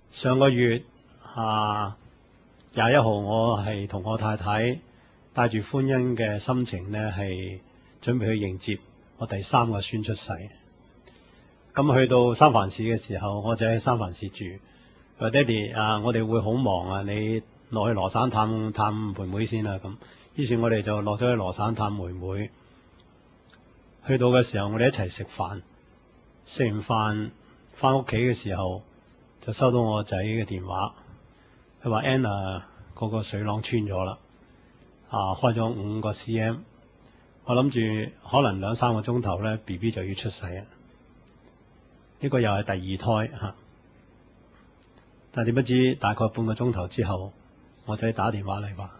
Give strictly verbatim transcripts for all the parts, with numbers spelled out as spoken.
上個月啊廿一號，我係同我太太帶住歡欣嘅心情呢，係準備去迎接我第三個孫出世。咁去到三藩市嘅時候，我就喺三藩市住。佢話爹哋啊，我哋會好忙啊，你落去羅省探探妹妹先啦。咁於是，我哋就落咗去羅省探妹妹。去到嘅時候，我哋一齊食飯。食完飯翻屋企嘅時候，就收到我仔嘅電話。佢話 Anna 嗰個水囊穿咗啦，啊開咗五個 cm。我諗住可能兩三個鐘頭咧 B B 就要出世啊！呢個又係第二胎嚇，但係點不知大概半個鐘頭之後，我仔打電話嚟話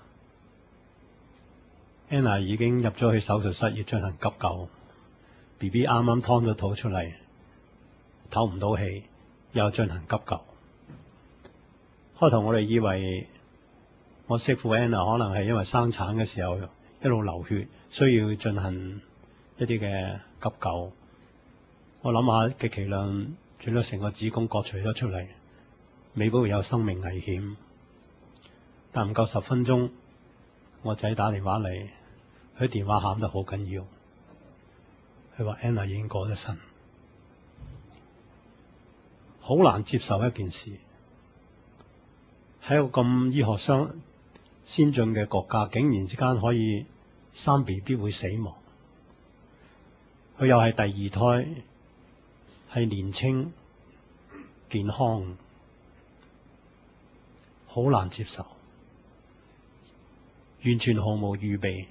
Anna 已經入咗去手術室要進行急救，B B 啱啱劏咗肚出嚟，唞唔到氣，又進行急救。開頭我哋以為我媳婦 Anna 可能係因為生產嘅時候一路流血，需要進行一啲嘅急救。我諗下極其量將咗成個子宮割除咗出嚟，未必會有生命危險。但唔夠十分鐘，我仔打電話嚟，佢電話喊得好緊要。佢話 Anna 已經過咗身，好難接受一件事。喺一個咁醫學上先進嘅國家，竟然之間可以生 B B 會死亡。佢又係第二胎，係年青健康，好難接受，完全毫無預備，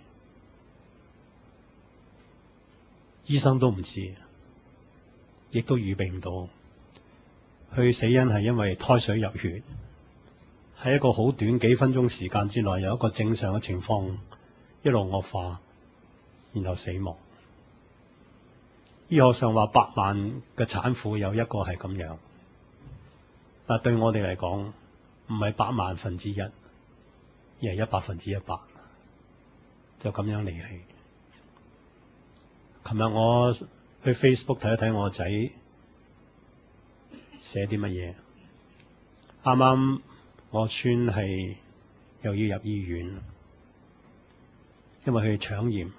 醫生都唔知，亦都預備唔到。佢死因係因為胎水入血，喺一個好短幾分鐘時間之內，有一個正常嘅情況一路惡化，然後死亡。醫學上話百萬嘅產婦有一個係咁樣，但對我哋嚟講唔係百萬分之一，而係一百分之一百，就咁樣離棄。琴日我去 Facebook 睇一睇我仔寫啲乜嘢，啱啱我孫係又要入醫院，因為佢腸炎。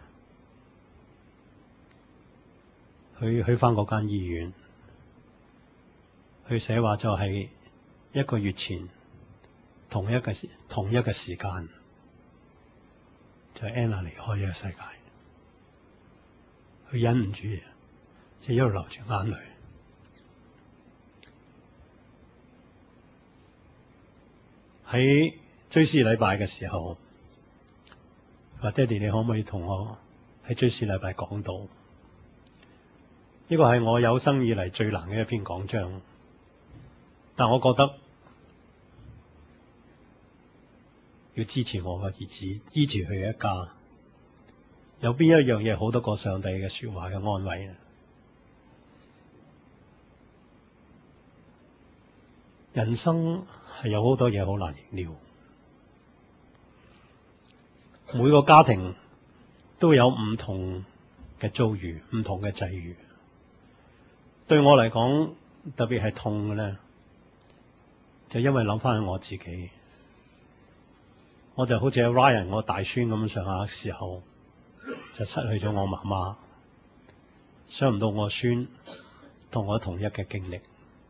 佢去返嗰間醫院，佢寫話就係一個月前同一個同一個時間，就係 Anna 離開咗個世界。佢忍唔住，就一路流住眼淚。喺追思禮拜嘅時候，話爹哋，你可唔可以同我喺追思禮拜講道？呢個係我有生以嚟最難嘅一篇講章，但我覺得要支持我嘅兒子，支持佢嘅一家。有邊一樣嘢好得過上帝嘅說話嘅安慰呢？人生係有好多嘢好難預料，每個家庭都有唔同嘅遭遇，唔同嘅際遇。對我嚟講，特別係痛嘅咧，就因為諗翻起我自己，我就好似阿 Ryan 我大孫咁上下時候，就失去咗我媽媽，想唔到我孫同我同一嘅經歷。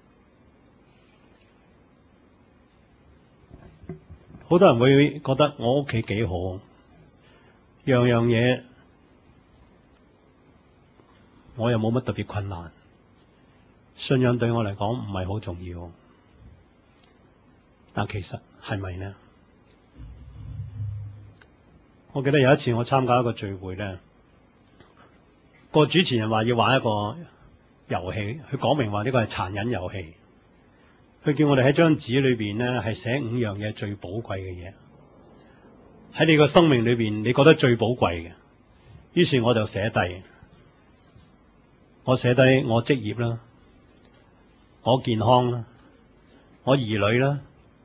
好多人會覺得我屋企幾好，樣樣嘢我又冇乜特別困難。信仰對我嚟講唔係好重要，但其實係咪呢？我記得有一次我參加一個聚會咧，個主持人話要玩一個遊戲，佢講明話呢個係殘忍遊戲，佢叫我哋喺張紙裏邊咧係寫五樣嘢最寶貴嘅嘢，喺你個生命裏邊你覺得最寶貴嘅。於是我就寫低，我寫低我職業啦，我健康啦，我兒女啦，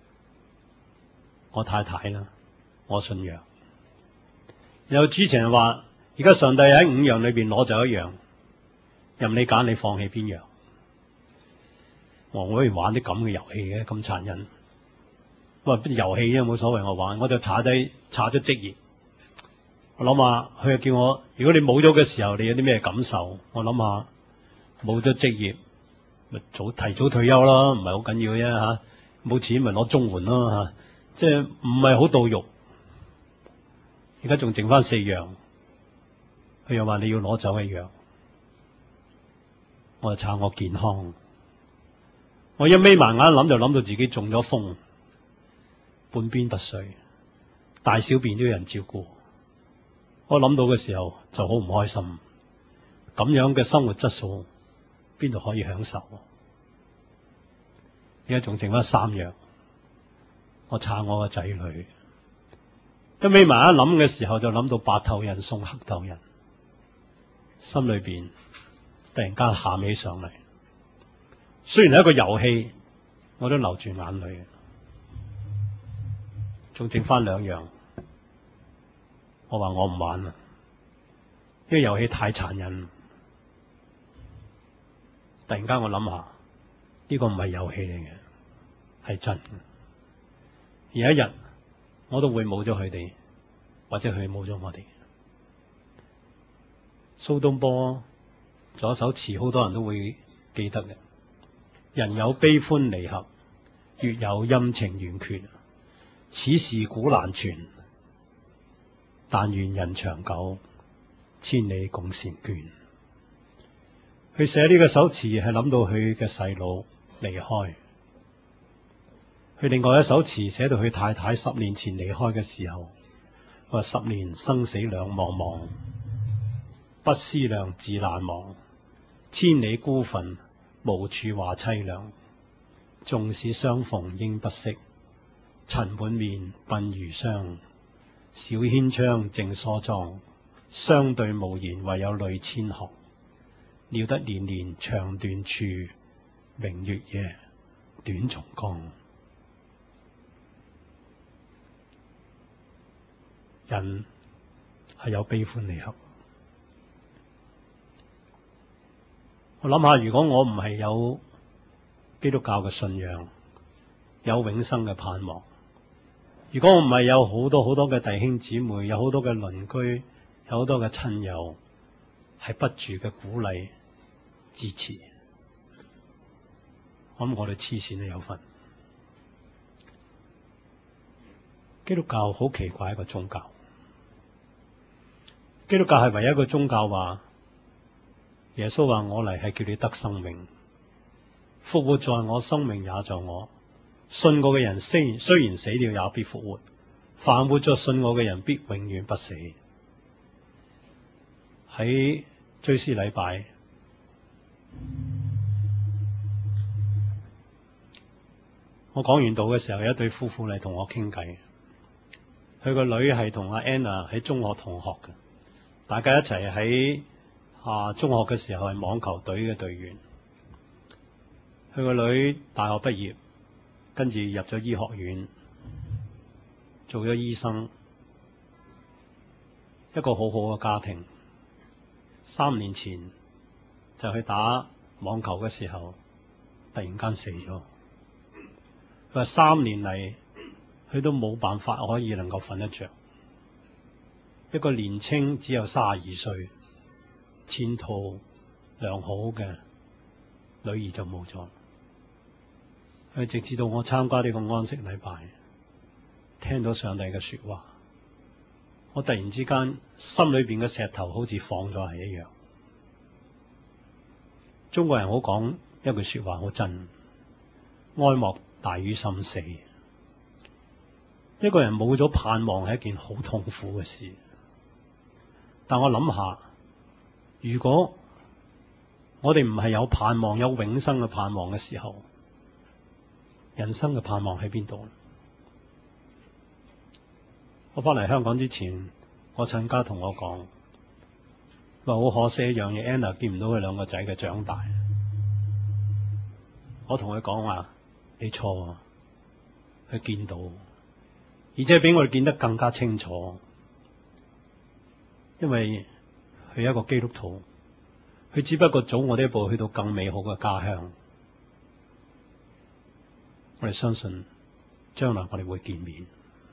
我太太啦，我信仰。有主持人話：而家上帝喺五樣裏邊攞走一樣，任你揀，你放棄邊樣？ 我我可以玩啲咁嘅遊戲嘅，咁殘忍。我話啲遊戲啫，冇所謂，我玩。我就查低查咗職業。我諗下，佢又叫我，如果你冇咗嘅時候，你有啲咩感受？我諗下，冇咗職業，咪早提早退休咯，唔係好緊要啫嚇。冇錢咪攞綜援咯嚇，即係唔係好到肉。而家仲剩翻四樣，佢又話你要攞走一樣，我就查我健康。我一眯埋眼諗就諗到自己中咗風，半邊不遂，大小便都有人照顧。我諗到嘅時候就好唔開心，咁樣嘅生活質素邊度可以享受？而家仲剩翻三樣，我查我個仔女。一眯埋一諗嘅時候就諗到白頭人送黑頭人，心裏邊突然間喊起上嚟。雖然係一個遊戲，我都流住眼淚。仲剩翻兩樣，我話我唔玩啦，呢個遊戲太殘忍。突然間我諗下，呢個唔係遊戲嚟嘅，係真嘅。有一日我都會冇咗佢哋，或者佢冇咗我哋。蘇東坡仲有首詞，好多人都會記得嘅。人有悲歡離合，月有陰晴圓缺。此事古難全，但願人長久，千里共嬋娟。佢寫呢個首詞係諗到佢嘅細佬離開。佢另外一首詞寫到佢太太十年前離開嘅時候，話十年生死兩茫茫，不思量，自難忘。千里孤墳，無處話凄涼。縱使相逢應不識，塵滿面，鬢如霜。小軒窗，正梳妝，相對無言，唯有淚千行。料得年年腸斷處，明月夜，短松岡。人係有悲歡離合。我諗下，如果我唔係有基督教嘅信仰，有永生嘅盼望，如果我唔係有好多好多嘅弟兄姊妹，有好多嘅鄰居，有好多嘅親友，係不住嘅鼓勵支持，我諗我哋黐線都有份。基督教好奇怪一個宗教，基督教係唯一一個宗教話，耶穌話我嚟係叫你得生命，復活在我，生命也在我。信我嘅人雖雖然死了也必復活，凡活着信我嘅人必永遠不死。喺追思禮拜，我講完道嘅時候，有一對夫婦嚟同我傾偈。佢個女係同阿 Anna 喺中學同學嘅，大家一齊喺啊中學嘅時候係網球隊嘅隊員。佢個女大學畢業，跟住入咗醫學院，做咗醫生，一個好好嘅家庭。三年前就去打網球嘅時候，突然間死咗。佢話三年嚟，佢都冇辦法可以能夠瞓得着。一個年青只有三十二歲，前途良好嘅女兒就冇咗。佢直至到我參加呢個安息禮拜，聽到上帝嘅說話，我突然之間心裏邊嘅石頭好似放咗係一樣。中國人好講一句說話好真，哀莫大於心死。一個人冇咗盼望係一件好痛苦嘅事。但我諗下，如果我哋唔係有盼望，有永生嘅盼望嘅時候，人生嘅盼望喺邊度？我翻嚟香港之前，我親家同我講，話好可惜一樣嘢 ，Anna 見唔到佢兩個仔嘅長大。我同佢講話，你錯啊，佢見到，而且比我哋見得更加清楚，因為佢係一個基督徒，佢只不過早我哋一步去到更美好嘅家鄉。 我哋相信將來我哋會見面。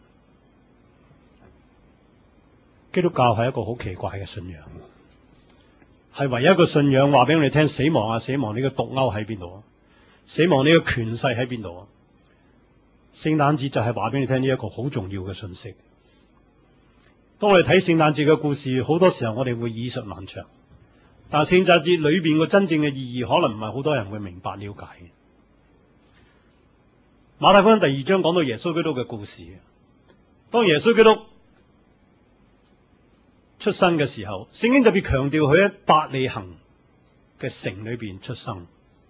基督教係一個好奇怪嘅信仰，係唯一一個信仰話俾我哋聽，死亡啊，死亡，你個毒鈎喺邊度？死亡，你個權勢喺邊度？聖誕節就係話俾你聽呢一個好重要嘅信息。當我哋睇聖誕節嘅故事，好多時候我哋會耳熟能詳，但係聖誕節裏邊個真正嘅意義，可能唔係好多人會明白了解嘅。馬太福音第二章講到耶穌基督嘅故事，當耶穌基督出生嘅時候，聖經特別強調佢喺伯利恆嘅城裏邊出生。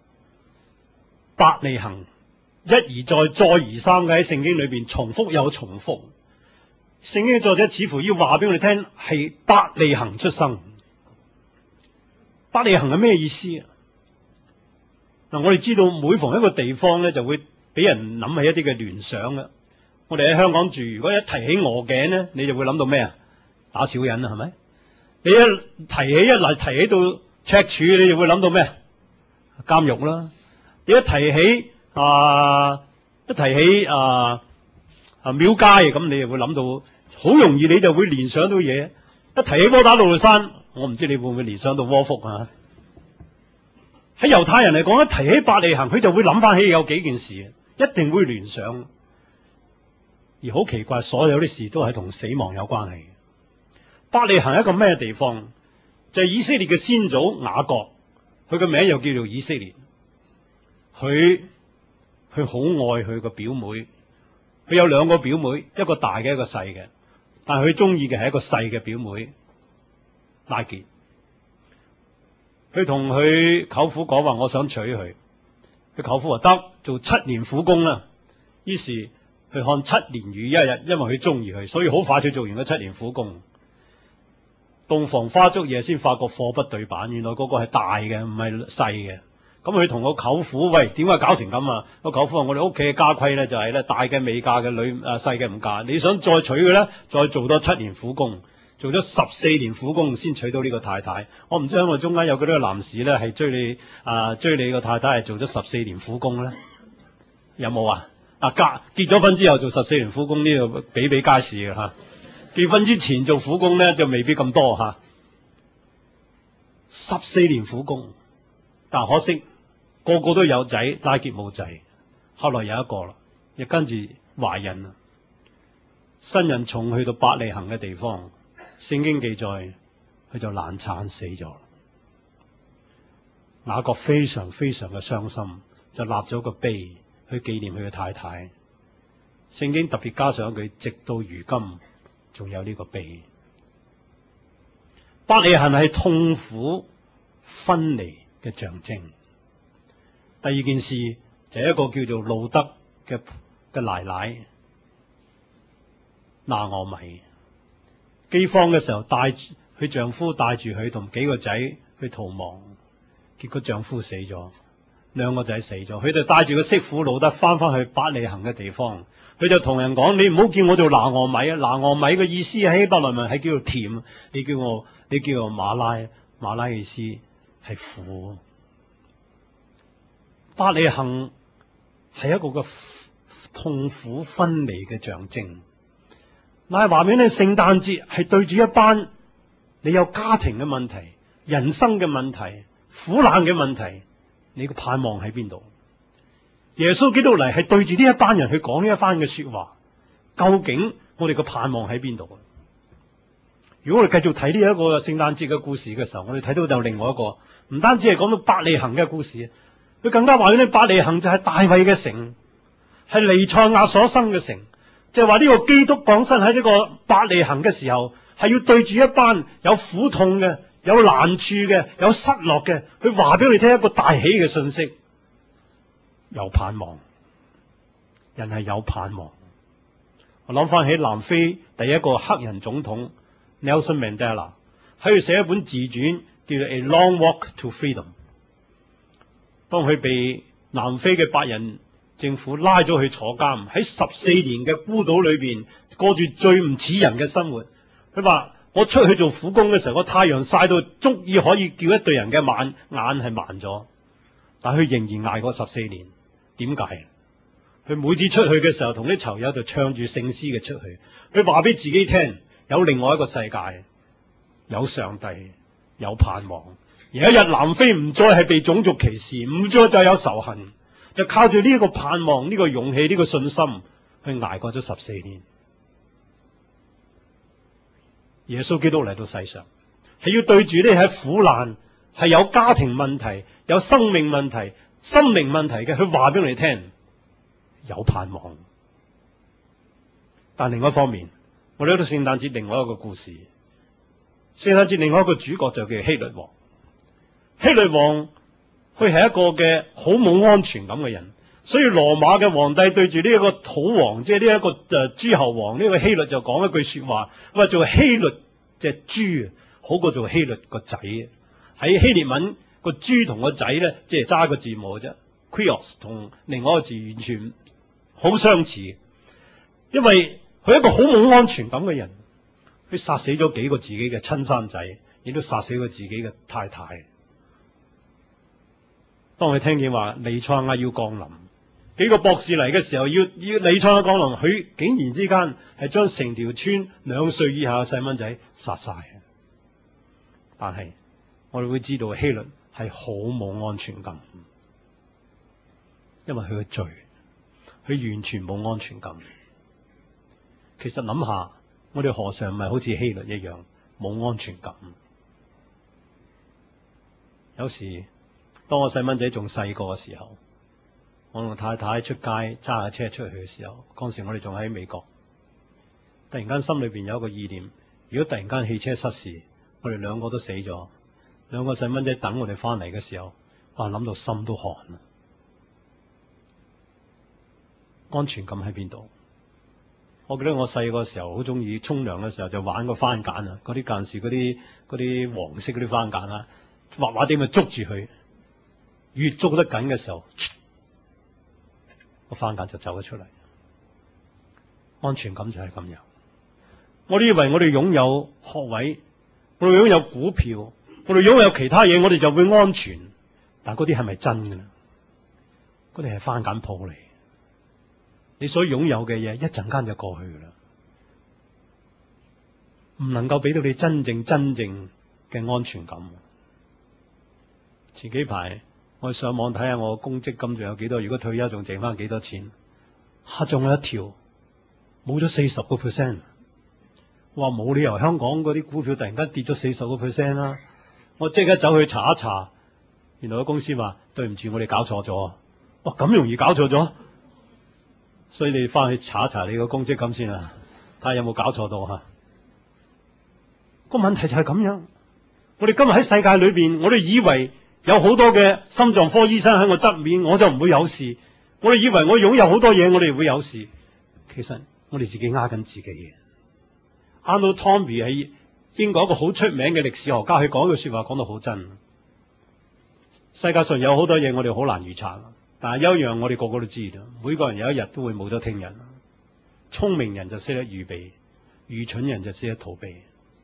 伯利恆一而再，再而三嘅喺聖經裏邊重複又重複。聖經作者似乎要話俾我哋聽，係伯利恆出生。伯利恆係咩意思啊？嗱，我哋知道每逢一個地方咧，就會俾人諗起一啲嘅聯想嘅。我哋喺香港住，如果一提起鵝頸咧，你就會諗到咩啊？打小人啊，係咪？你一提起一嚟提起到赤柱，你就會諗到咩？監獄啦。你一提起啊，一提起啊啊廟街，咁你就會諗到，好容易你就會聯想到嘢。一提起窩打老道山，我唔知你會唔會聯想到窩福啊？喺猶太人嚟講，一提起伯利恆，佢就會諗翻起有幾件事，一定會聯想。而好奇怪，所有啲事都係同死亡有關係。伯利恆係一個咩地方？就係以色列嘅先祖雅各，佢個名又叫做以色列。佢佢好愛佢個表妹，佢有兩個表妹，一個大嘅，一個細嘅，但係佢中意嘅係一個細嘅表妹拉結。佢同佢舅父講話，我想娶佢。佢舅父話得，做七年苦工啦。於是佢看七年如一日，因為佢中意佢，所以好快就做完嗰七年苦工。洞房花燭夜先發覺貨不對版，原來嗰個係大嘅，唔係細嘅。咁佢同個舅父，喂，點解搞成咁啊？個舅父話：我哋屋企嘅家規咧就係咧，大嘅未嫁嘅女，啊細嘅唔嫁。你想再娶佢咧，再做多七年苦工，做咗十四年苦工先娶到呢個太太。我唔知喺我中間有幾多個男士咧係追你啊、呃、追你個太太係做咗十四年苦工咧？有冇啊？啊嫁結咗婚之後做十四年苦工呢個比比皆是嘅吓。結婚之前做苦工咧就未必咁多吓。十四年苦工，但可惜個個都有仔，拉結冇仔。後來有一個啦，亦跟住懷孕啦。新人從去到伯利恆嘅地方，聖經記載佢就難產死咗。雅各非常非常嘅傷心，就立咗個碑去紀念佢嘅太太。聖經特別加上一句，直到如今仲有呢個碑。伯利恆係痛苦分離嘅象徵。第二件事就係一個叫做路德嘅嘅奶奶拿俄米，饑荒嘅時候帶住佢丈夫帶住佢同幾個仔去逃亡，結果丈夫死咗，兩個仔死咗，佢就帶住個媳婦路德翻翻去伯利恆嘅地方，佢就同人講：你唔好叫我做拿俄米啊！拿俄米嘅意思喺希伯來文係叫做甜，你叫我你叫我馬拉，馬拉嘅意思係苦。伯利恆係一個嘅痛苦分離嘅象徵。但係話俾你，聖誕節係對住一班你有家庭嘅問題、人生嘅問題、苦難嘅問題，你嘅盼望喺邊度？耶穌基督嚟係對住呢一班人去講呢一番嘅說話，究竟我哋嘅盼望喺邊度？如果我哋繼續睇呢一個聖誕節嘅故事嘅時候，我哋睇到就另外一個，唔單止係講到伯利恆嘅故事，佢更加話俾你，伯利恆就係大衛嘅城，係彌賽亞所生嘅城。就係話呢個基督降生喺呢個伯利恆嘅時候，係要對住一班有苦痛嘅、有難處嘅、有失落嘅，佢話俾你聽一個大喜嘅信息，有盼望。人係有盼望。我諗翻起南非第一個黑人總統 Nelson Mandela 喺度寫一本自傳，叫做 A Long Walk to Freedom。當佢被南非嘅白人政府拉咗去坐監，喺十四年嘅孤島裏邊過住最唔似人嘅生活。佢話：我出去做苦工嘅時候，個太陽曬到足以可以叫一對人嘅眼眼係盲咗，但佢仍然捱過十四年。點解？佢佢每次出去嘅時候，同啲囚友就唱住聖詩嘅出去，佢話俾自己聽，有另外一個世界，有上帝，有盼望。有一日南非唔再係被種族歧視，唔再就有仇恨，就靠住呢一個盼望、呢個勇氣、呢個信心去捱過咗十四年。耶穌基督嚟到世上，係要對住呢啲係苦難、係有家庭問題、有生命問題、心靈問題嘅，佢話俾我哋聽，有盼望。但另外一方面，我哋睇到聖誕節另外一個故事，聖誕節另外一個主角就叫希律王。希律王佢係一個嘅好冇安全感嘅人，所以羅馬嘅皇帝對住呢一個土王，即係呢一個誒諸侯王，呢個希律就講一句說話，話做希律隻豬啊，好過做希律個仔。喺希臘文個豬同個仔咧，即係揸個字母啫。Krios 同另外一個字完全好相似，因為佢係一個好冇安全感嘅人，佢殺死咗幾個自己嘅親生仔，亦都殺死咗自己嘅太太。當佢聽見話彌賽亞要降臨，幾個博士嚟嘅時候，要要彌賽亞降臨，佢竟然之間係將成條村兩歲以下嘅細蚊仔殺晒。但係我哋會知道希律係好冇安全感，因為佢嘅罪，佢完全冇安全感。其實諗下，我哋何嘗唔係好似希律一樣冇安全感？有時當我細蚊仔仲細個嘅時候，我同太太出街揸下車出去嘅時候，嗰時我哋仲喺美國，突然間心裏邊有一個意念，如果突然間汽車失事，我哋兩個都死咗，兩個細蚊仔等我哋翻嚟嘅時候，哇，諗到心都寒啊！安全感喺邊度？我記得我細個時候好中意沖涼嘅時候就玩個番梘啊，嗰啲間時嗰啲嗰啲黃色嗰啲番梘啊，滑滑啲咪捉住佢。越捉得緊嘅時候，個番梘就走咗出嚟。安全感就係咁樣。我哋以為我哋擁有學位，我哋擁有股票，我哋擁有其他嘢，我哋就會安全。但嗰啲係咪真嘅咧？嗰啲係番梘鋪嚟。你所擁有嘅嘢一陣間就過去噶啦，唔能夠俾到你真正真正嘅安全感。前幾排我上網睇下我公積金仲有幾多，如果退休仲剩翻幾多錢？吓，仲有一條冇咗四十個 percent。話冇理由香港嗰啲股票突然間跌咗四十個 percent 啦！我即刻走去查一查，原來個公司話對唔住，我哋搞錯咗。哇，咁容易搞錯咗？所以你翻去查一查你個公積金先啊，睇下有冇搞錯到吓。個問題就係咁樣，我哋今日喺世界裏邊，我哋以為有好多嘅心臟科醫生喺我側面，我就唔會有事。我哋以為我擁有好多嘢，我哋會有事。其實我哋自己呃緊自己嘅。Arnold Toynbee 係英國一個好出名嘅歷史學家，佢講句說話講到好真。世界上有好多嘢我哋好難預測。但係有一樣我哋個個都知道，每個人有一日都會冇咗聽日。聰明人就識得預備，愚蠢人就識得逃避。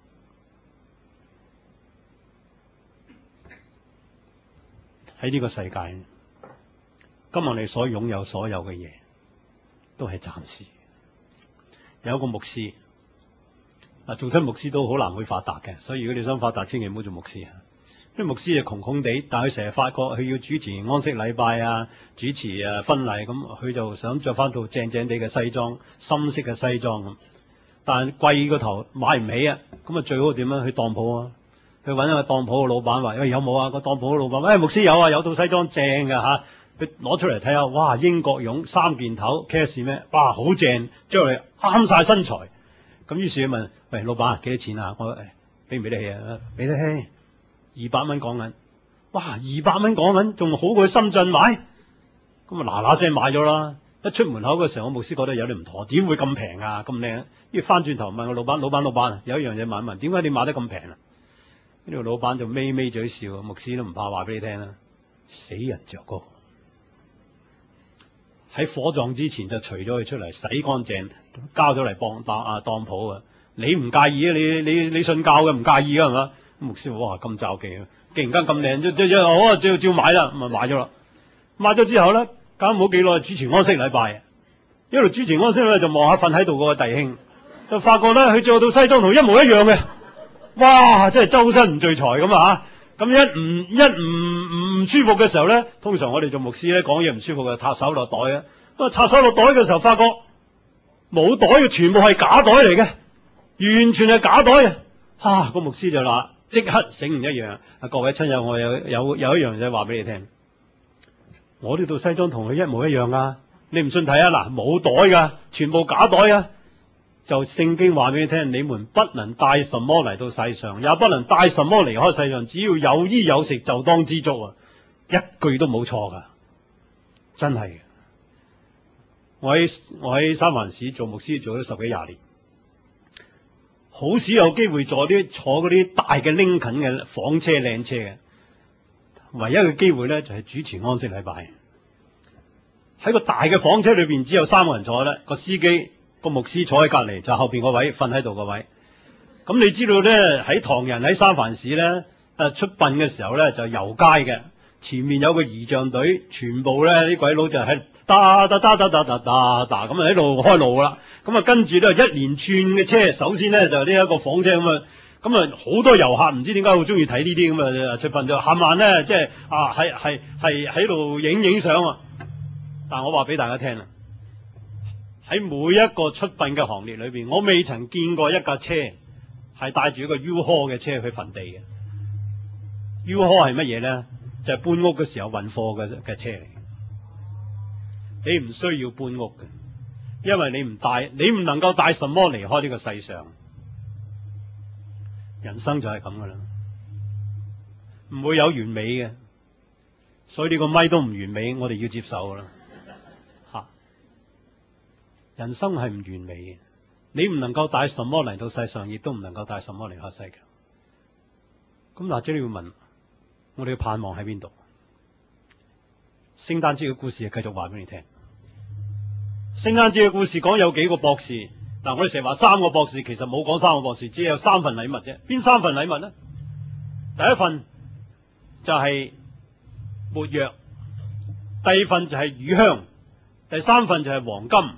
喺呢個世界，今日你所擁有所有嘅嘢都係暫時。有一個牧師，啊，做親牧師都好難會發達嘅，所以如果你想發達，千祈唔好做牧師啊。啲牧師就窮窮地，但係佢成日發覺佢要主持安息禮拜啊，主持誒婚禮，咁佢就想着翻套正正地嘅西裝，深色嘅西裝咁。但係貴個頭買唔起啊，咁啊最好點樣去當鋪啊？去揾一個當鋪嘅老闆話：喂，有冇啊？個當鋪嘅老闆，喂，牧師有啊，有套西裝正㗎吓，佢攞出嚟睇下，哇，英國絨三件頭 case 咩？哇，好正，着嚟啱晒身材。咁於是佢問：喂，老闆幾多錢啊？我誒俾唔俾得起啊？俾得起。二百蚊講緊，哇！二百蚊講緊，仲好過去深圳買，咁啊嗱嗱聲買咗啦。一出門口嘅時候，我牧師覺得有啲唔妥，點會咁平啊？咁靚，跟住翻轉頭問個老闆：老闆，老闆，有一樣嘢問一問，點解你買得咁平啊？呢個老闆就咪咪嘴笑，牧師都唔怕話俾你聽啦，死人着過，喺火葬之前就除咗佢出嚟，洗乾淨，交咗嚟當當啊當鋪啊。你唔介意啊？你你你信教嘅唔介意噶係嘛？牧師話：哇，咁罩忌啊！既然間咁靚，即即即好啊，照照買啦，咁啊買咗啦。買咗之後咧，搞唔好幾耐，主持安息禮拜， 一路主持安息咧，就望下瞓喺度嗰個弟兄，就發覺咧佢着到西裝同一模一樣嘅，哇！真係周身唔聚財咁啊！咁一唔一唔唔舒服嘅時候咧，通常我哋做牧師咧講嘢唔舒服就插手落袋啊。咁啊插手落袋嘅時候，發覺冇袋嘅，全部係假袋嚟嘅，完全係假袋啊！啊，個牧師就話即刻醒唔一樣。啊，各位親友，我有有有一樣嘢話俾你聽，我呢套西裝同佢一模一樣啊！你唔信睇啊？嗱，冇袋噶，全部假袋啊！就聖經話俾你聽，你們不能帶什麼嚟到世上，也不能帶什麼離開世上，只要有衣有食就當知足啊！一句都冇錯噶，真係嘅。我喺我喺三藩市做牧師做咗十幾廿年，好少有機會坐啲坐嗰啲大嘅拎緊嘅房車靚車嘅，唯一嘅機會咧就係主持安息禮拜。喺個大嘅房車裏邊只有三個人坐咧，個司機。個牧師坐喺隔籬，就後邊個位瞓喺度個位。咁你知道咧，喺唐人喺三藩市咧，誒出殯嘅時候咧就遊街嘅，前面有個儀仗隊，全部咧啲鬼佬就喺噠噠噠噠噠噠噠噠咁啊喺度開路啦。咁啊跟住咧一連串嘅車，首先咧就呢一個房車咁啊，咁啊好多遊客唔知點解好中意睇呢啲咁啊出殯就冚唪唥咧，即係啊係係係喺度影影相啊。但我話俾大家聽啊。喺每一個出殯嘅行列裏邊，我未曾見過一架車係帶住一個 U-Haul 嘅車去墳地嘅。U-Haul 係乜嘢咧？就係、是、搬屋嘅時候運貨嘅嘅車嚟。你唔需要搬屋嘅，因為你唔帶，你唔能夠帶什麼離開呢個世上。人生就係咁噶啦，唔會有完美嘅，所以呢個咪都唔完美，我哋要接受噶啦。人生係唔完美嘅，你唔能夠帶什麼嚟到世上，亦都唔能夠帶什麼離開世界。咁或者你要問，我哋嘅盼望喺邊度？聖誕節嘅故事繼續話俾你聽。聖誕節嘅故事講有幾個博士，嗱我哋成日話三個博士，其實冇講三個博士，只有三份禮物啫。邊三份禮物呢？第一份就係沒藥，第二份就係乳香，第三份就係黃金。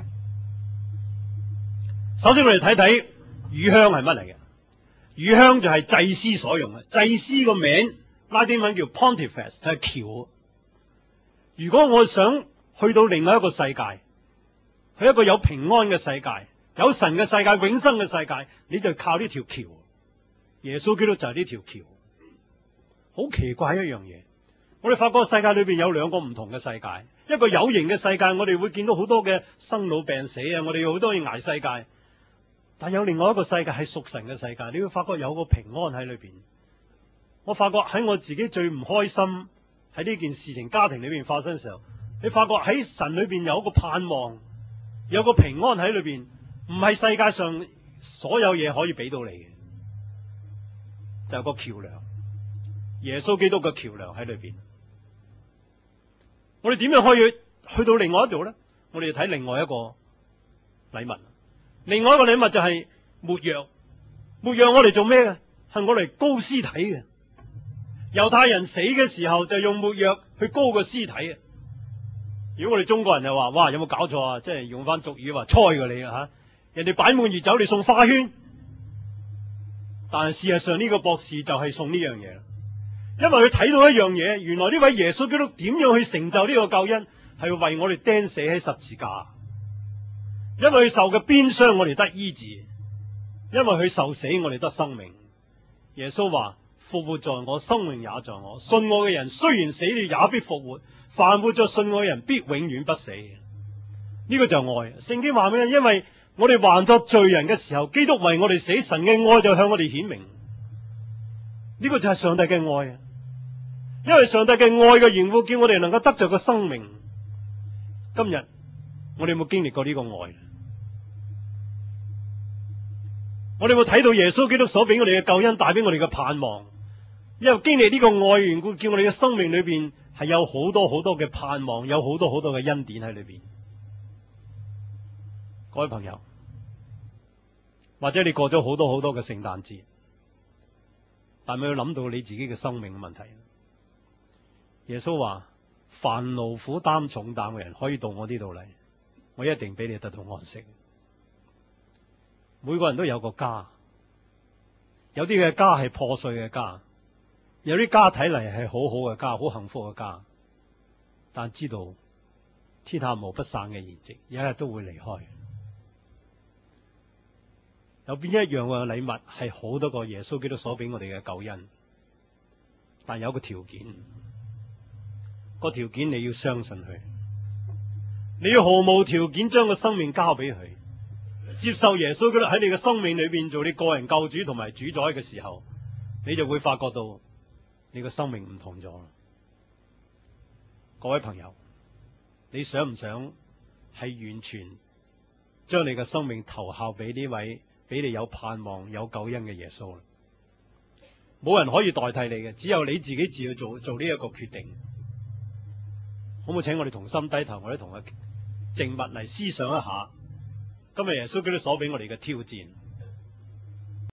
首先我哋睇睇乳香係乜嚟嘅？乳香就係祭司所用嘅，祭司個名拉丁文叫 Pontifex， 係橋。如果我想去到另外一個世界，去一個有平安嘅世界，有神嘅世界，永生嘅世界，你就靠呢條橋。耶穌基督就係呢條橋。好奇怪一樣嘢，我哋發覺世界裏邊有兩個唔同嘅世界，一個有形嘅世界，我哋會見到好多嘅生老病死啊，我哋有好多嘢捱世界。但有另外一個世界係屬神嘅世界，你會發覺有個平安喺裏邊。我發覺喺我自己最唔開心喺呢件事情家庭裏邊發生嘅時候，你發覺喺神裏邊有一個盼望，有個平安喺裏邊，唔係世界上所有嘢可以俾到你嘅，就有個橋梁，耶穌基督嘅橋梁喺裏邊。我哋點樣可以去到另外一度咧？我哋要睇另外一個禮物。另外一個禮物就係沒藥，沒藥我哋做咩嘅？係我嚟膏屍體嘅。猶太人死嘅時候就用沒藥去膏個屍體嘅。如果我哋中國人就話，哇，有冇搞錯啊？即係用翻俗語話，猜過你啊吓！人哋擺滿熱酒，你送花圈。但係事實上呢個博士就係送呢樣嘢啦，因為佢睇到一樣嘢，原來呢位耶穌基督點樣去成就呢個救恩，係為我哋釘死喺十字架。因為佢受嘅鞭傷，我哋得醫治；因為佢受死，我哋得生命。耶穌話：復活在我，生命也在我。信我嘅人雖然死了，也必復活；凡活着信我嘅人，必永遠不死。呢個就係愛。聖經話咩？因為我哋還作罪人嘅時候，基督為我哋死，神嘅愛就向我哋顯明。呢個就係上帝嘅愛啊！因為上帝嘅愛嘅緣故，叫我哋能夠得着個生命。今日我哋有冇經歷過呢個愛？我哋有冇睇到耶穌基督所俾我哋嘅救恩帶俾我哋嘅盼望？因為經歷呢個愛緣故，叫我哋嘅生命裏邊係有好多好多嘅盼望，有好多好多嘅恩典喺裏邊。各位朋友，或者你過咗好多好多嘅聖誕節，但係咪要諗到你自己嘅生命嘅問題？耶穌話：凡勞苦擔重擔嘅人可以到我呢度嚟， 我一定俾你得到安息。每個人都有個家，有啲嘅家係破碎嘅家，有啲家睇嚟係好好嘅家，好幸福嘅家，但知道天下無不散嘅筵席，有一日都會離開。有邊一樣嘅禮物係好多過耶穌基督所俾我哋嘅救恩？但有個條件，個條件你要相信佢，你要毫無條件將個生命交俾佢，接受耶穌基督喺你嘅生命裏邊做你個人救主同埋主宰嘅時候，你就會發覺到你個生命唔同咗。各位朋友，你想唔想係完全將你嘅生命投效俾呢位俾你有盼望有救恩嘅耶穌？冇人可以代替你嘅，只有你自己自要做做呢一個決定。好唔好請我哋同心低頭，我哋同佢靜默嚟思想一下今日耶穌基督所俾我哋嘅挑戰。